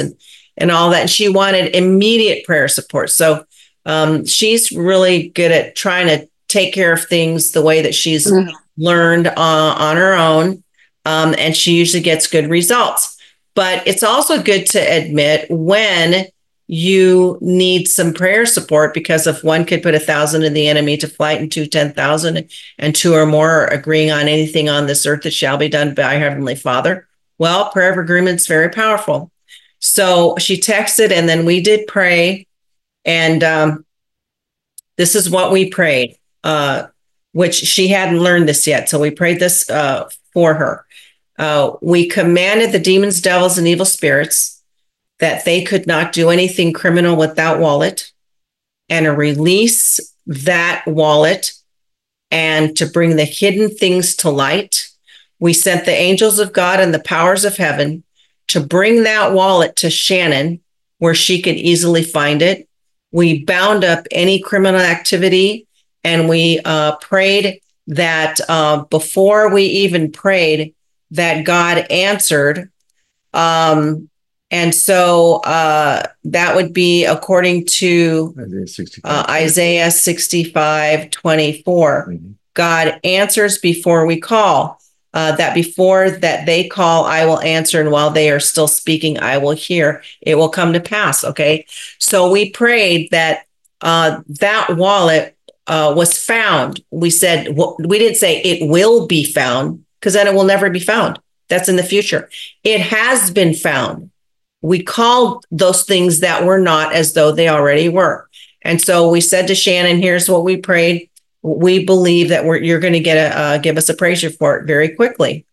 and all that. And she wanted immediate prayer support. So um, she's really good at trying to take care of things the way that she's mm-hmm. learned uh, on her own. Um, and she usually gets good results. But it's also good to admit when you need some prayer support, because if one could put a thousand in the enemy to flight and two, ten thousand, and two or more are agreeing on anything on this earth that shall be done by Heavenly Father. Well, prayer of agreement is very powerful. So she texted, and then we did pray. And um, this is what we prayed, uh, which she hadn't learned this yet. So we prayed this uh, for her. Uh, we commanded the demons, devils, and evil spirits that they could not do anything criminal with that wallet, and to release that wallet and to bring the hidden things to light. We sent the angels of God and the powers of heaven to bring that wallet to Shannon where she could easily find it. We bound up any criminal activity, and we uh, prayed that uh, before we even prayed that God answered. Um, And so uh, that would be according to Isaiah sixty-five, uh, Isaiah sixty-five twenty-four. Mm-hmm. God answers before we call. Uh, that before that they call, I will answer. And while they are still speaking, I will hear. It will come to pass. Okay. So we prayed that uh, that wallet uh, was found. We said, well, we didn't say it will be found, because then it will never be found. That's in the future. It has been found. We called those things that were not as though they already were. And so we said to Shannon, here's what we prayed. We believe that we're, you're going to get a, uh, give us a praise report very quickly.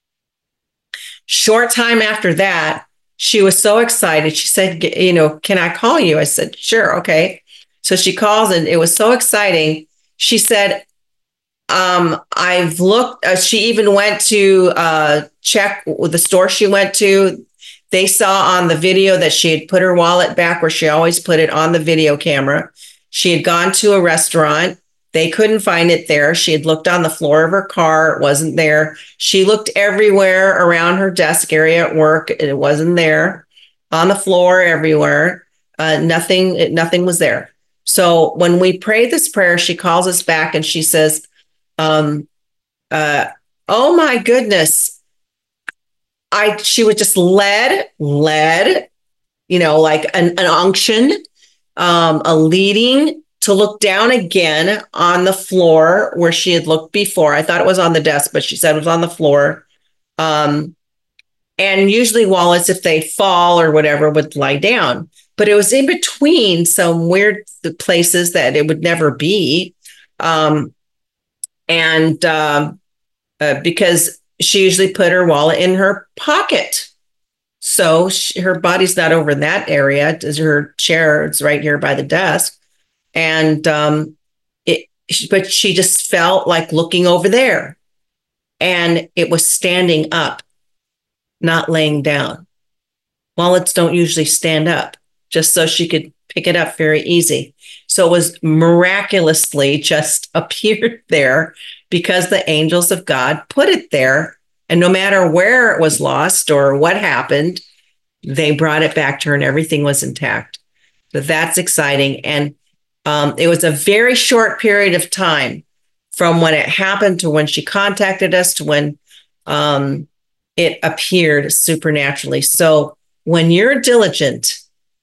Short time after that, she was so excited. She said, you know, can I call you? I said, sure. Okay. So she calls, and it was so exciting. She said, um, I've looked, uh, she even went to uh, check with the store she went to. They saw on the video that she had put her wallet back where she always put it, on the video camera. She had gone to a restaurant. They couldn't find it there. She had looked on the floor of her car. It wasn't there. She looked everywhere around her desk area at work. It wasn't there. On the floor, everywhere. Uh, nothing, nothing was there. So when we prayed this prayer, she calls us back and she says, um, uh, oh my goodness. I, she was just led, led, you know, like an, an unction, um, a leading to look down again on the floor where she had looked before. I thought it was on the desk, but she said it was on the floor. Um, and usually wallets, if they fall or whatever, would lie down, but it was in between some weird places that it would never be. Um, and um, uh, because she usually put her wallet in her pocket. So she, her body's not over in that area. Her chair is right here by the desk. And um, it, but she just felt like looking over there. And it was standing up, not laying down. Wallets don't usually stand up, just so she could pick it up very easy. So it was miraculously just appeared there, because the angels of God put it there. And no matter where it was lost or what happened, they brought it back to her and everything was intact. So that's exciting. And um, it was a very short period of time from when it happened to when she contacted us to when um, it appeared supernaturally. So when you're diligent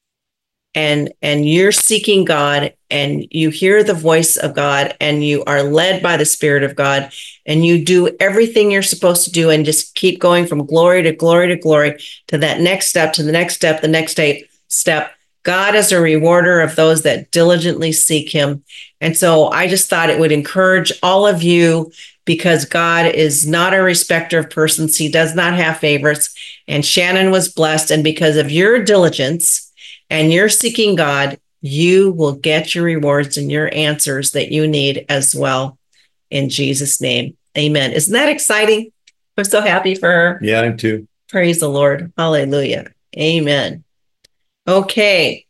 and and you're seeking God and you hear the voice of God and you are led by the Spirit of God and you do everything you're supposed to do and just keep going from glory to glory to glory to that next step, to the next step, the next step, God is a rewarder of those that diligently seek him. And so I just thought it would encourage all of you, because God is not a respecter of persons. He does not have favorites. And Shannon was blessed. And because of your diligence and you're seeking God, you will get your rewards and your answers that you need as well. In Jesus' name, amen. Isn't that exciting? I'm so happy for her. Yeah, I am too. Praise the Lord. Hallelujah. Amen. Okay.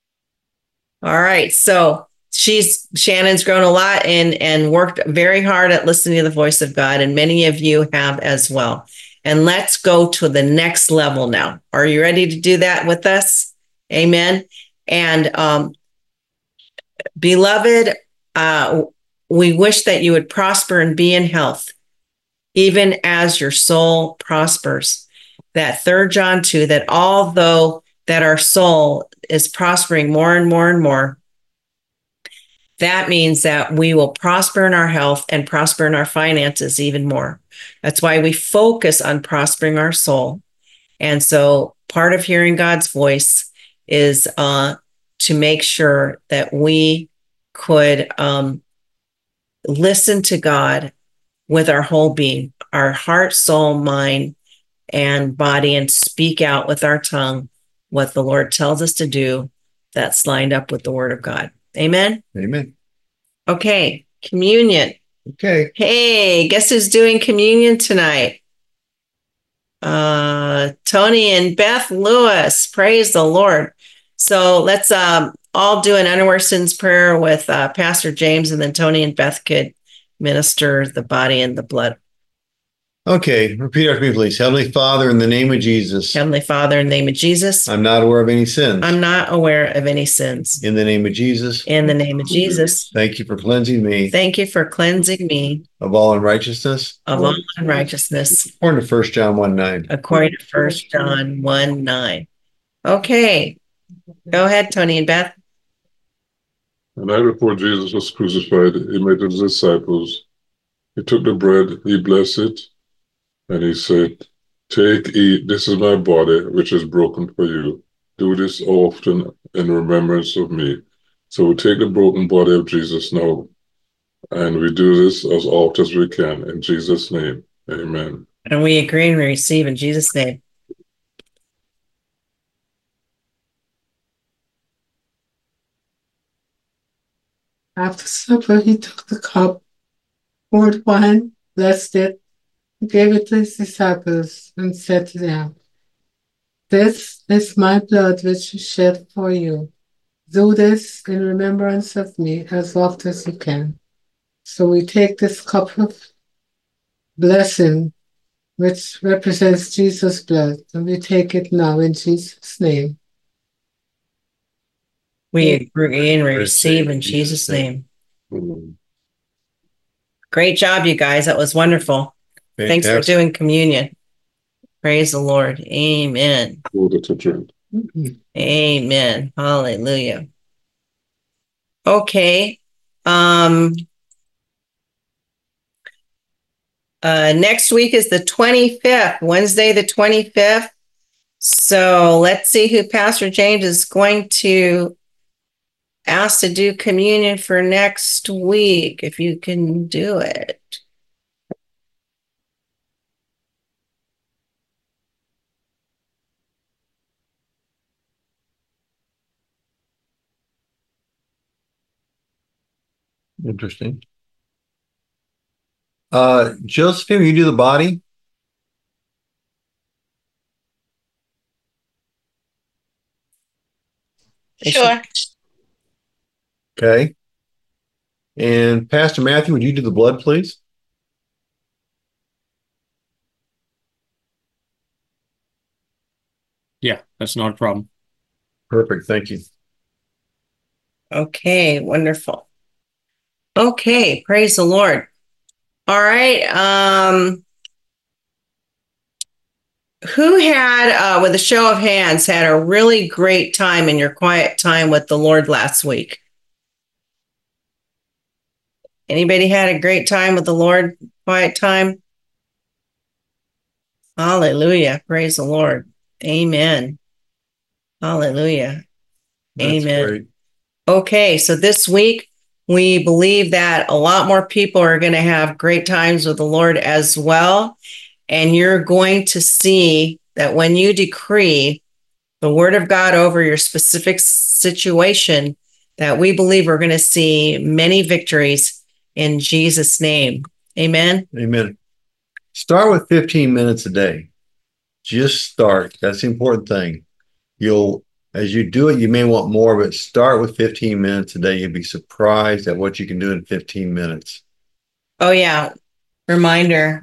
All right. So she's Shannon's grown a lot and, and worked very hard at listening to the voice of God. And many of you have as well. And let's go to the next level now. Are you ready to do that with us? Amen. And um, beloved, uh, we wish that you would prosper and be in health, even as your soul prospers. That third John two, that although that our soul is prospering more and more and more, that means that we will prosper in our health and prosper in our finances even more. That's why we focus on prospering our soul. And so part of hearing God's voice is uh, to make sure that we could um, listen to God with our whole being, our heart, soul, mind, and body, and speak out with our tongue what the Lord tells us to do that's lined up with the Word of God. Amen? Amen. Okay, communion. Okay. Hey, guess who's doing communion tonight? Uh, Tony and Beth Lewis. Praise the Lord. So let's um, all do an unaware sins prayer with uh, Pastor James, and then Tony and Beth could minister the body and the blood. Okay, repeat after me, please. Heavenly Father, in the name of Jesus, Heavenly Father, in the name of Jesus, I'm not aware of any sins. I'm not aware of any sins. In the name of Jesus, In the name of Jesus, thank you for cleansing me thank you for cleansing me of all unrighteousness, of all unrighteousness, according to First John one nine. according to First John one nine. Okay, go ahead, Tony and Beth. The night before Jesus was crucified, he met his disciples. He took the bread, he blessed it, and he said, "Take, eat, this is my body, which is broken for you. Do this often in remembrance of me." So we take the broken body of Jesus now, and we do this as often as we can. In Jesus' name, amen. And we agree and we receive in Jesus' name. After supper, he took the cup, poured wine, blessed it, gave it to his disciples, and said to them, "This is my blood which is shed for you. Do this in remembrance of me as often as you can." So we take this cup of blessing, which represents Jesus' blood, and we take it now in Jesus' name. We agree and we receive in Jesus' name. Mm. Great job, you guys. That was wonderful. Thanks for Fantastic. doing communion. Praise the Lord. Amen. Water to drink. Amen. Hallelujah. Okay. Um, uh, next week is the twenty-fifth, Wednesday, the twenty-fifth. So let's see who Pastor James is going to ask to do communion for next week, if you can do it. Interesting. Uh, Josephine, you do the body? Sure. Okay. And Pastor Matthew, would you do the blood, please? Yeah, that's not a problem. Perfect. Thank you. Okay, wonderful. Okay, praise the Lord. All right. Um, who had, uh, with a show of hands, had a really great time in your quiet time with the Lord last week? Anybody had a great time with the Lord, quiet time? Hallelujah. Praise the Lord. Amen. Hallelujah. That's Amen. great. Okay, so this week, we believe that a lot more people are going to have great times with the Lord as well. And you're going to see that when you decree the word of God over your specific situation, that we believe we're going to see many victories in Jesus' name. Amen. Amen. Start with fifteen minutes a day. Just start. That's the important thing. You'll, as you do it, you may want more, but start with fifteen minutes a day. You'll be surprised at what you can do in fifteen minutes. Oh, yeah. Reminder.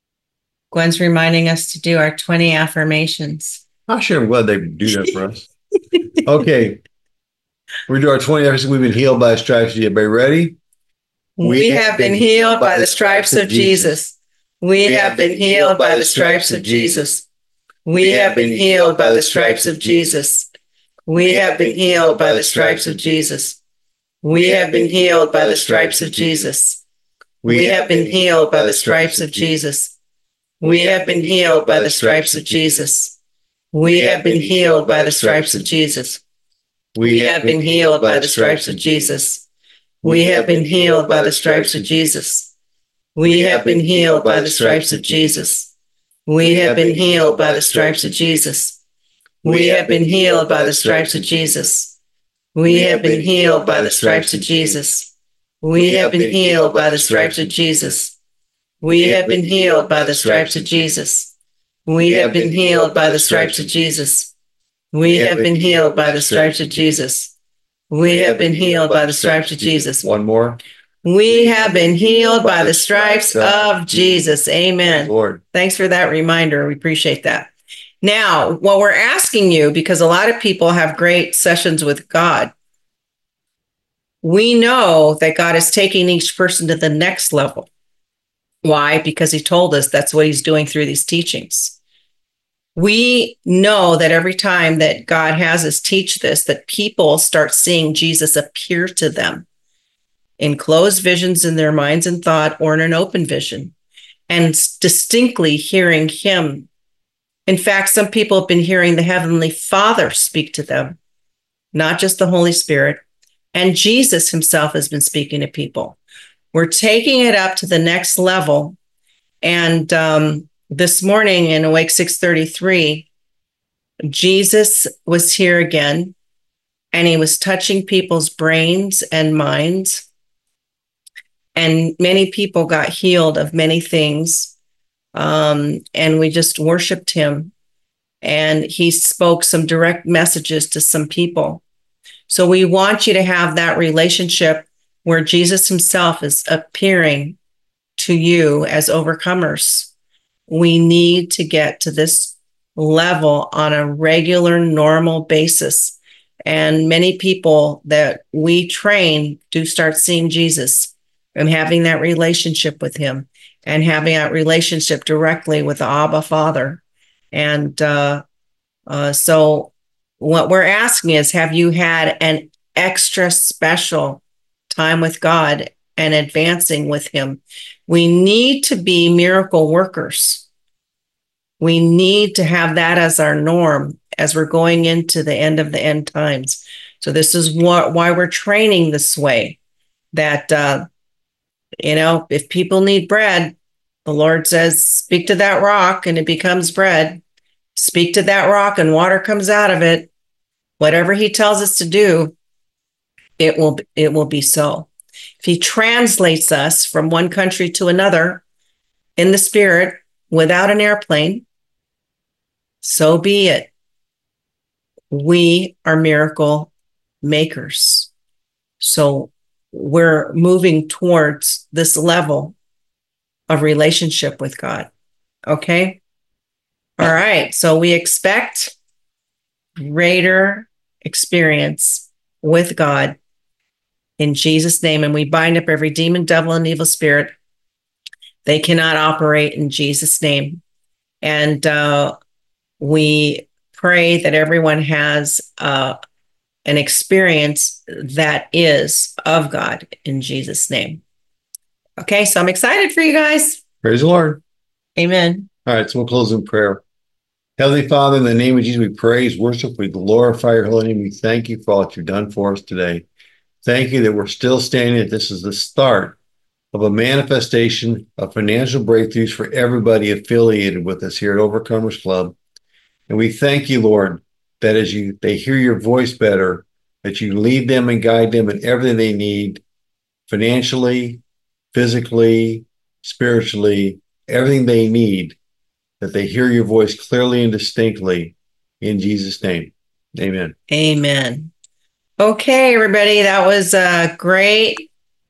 Gwen's reminding us to do our twenty affirmations. I'm sure I'm glad they do that for us. Okay. We do our twenty episodes. We've been healed by the stripes. Everybody ready? We have been healed by the stripes of Jesus. We have been healed by the stripes of Jesus. We have been healed by the stripes of Jesus. We have been healed by the stripes of Jesus. We have been healed by the stripes of Jesus. We have been healed by the stripes of Jesus. We have been healed by the stripes of Jesus. We have been healed by the stripes of Jesus. We have been healed by the stripes of Jesus. We have been healed by the stripes of Jesus. We have been healed by the stripes of Jesus. We have been healed by the stripes of Jesus. We have been healed by the stripes of Jesus. We have been healed by the stripes of Jesus. We have been healed by the stripes of Jesus. We have been healed by the stripes of Jesus. We have been healed by the stripes of Jesus. We have been healed by the stripes of Jesus. We have been healed by the stripes of Jesus. One more. We have been healed by the stripes of Jesus. Amen. Lord. Thanks for that reminder. We appreciate that. Now, what we're asking you, because a lot of people have great sessions with God, we know that God is taking each person to the next level. Why? Because he told us that's what he's doing through these teachings. We know that every time that God has us teach this, that people start seeing Jesus appear to them in closed visions in their minds and thought, or in an open vision, and distinctly hearing him. In fact, some people have been hearing the Heavenly Father speak to them, not just the Holy Spirit. And Jesus himself has been speaking to people. We're taking it up to the next level. And um, this morning in Awake six thirty-three, Jesus was here again, and he was touching people's brains and minds. And many people got healed of many things. Um, and we just worshiped him. And he spoke some direct messages to some people. So we want you to have that relationship where Jesus himself is appearing to you as overcomers. We need to get to this level on a regular, normal basis. And many people that we train do start seeing Jesus and having that relationship with him, and having that relationship directly with the Abba Father. And uh, uh, so what we're asking is, have you had an extra special time with God and advancing with him? We need to be miracle workers. We need to have that as our norm as we're going into the end of the end times. So this is what, why we're training this way, that, uh, you know, if people need bread, the Lord says, speak to that rock and it becomes bread. Speak to that rock and water comes out of it. Whatever he tells us to do, it will, it will be so. If he translates us from one country to another in the spirit without an airplane, so be it. We are miracle makers. So we're moving towards this level of relationship with God. Okay? All right. So we expect greater experience with God in Jesus' name. And we bind up every demon, devil, and evil spirit. They cannot operate in Jesus' name. And uh, we pray that everyone has uh, an experience that is of God in Jesus' name. Okay, so I'm excited for you guys. Praise the Lord. Amen. All right, so we'll close in prayer. Heavenly Father, in the name of Jesus, we praise, worship, we glorify your holy name. We thank you for all that you've done for us today. Thank you that we're still standing, that this is the start of a manifestation of financial breakthroughs for everybody affiliated with us here at Overcomers Club. And we thank you, Lord, that as you they hear your voice better, that you lead them and guide them in everything they need, financially, physically, spiritually, everything they need, that they hear your voice clearly and distinctly in Jesus' name. Amen. Amen. Okay, everybody, that was a great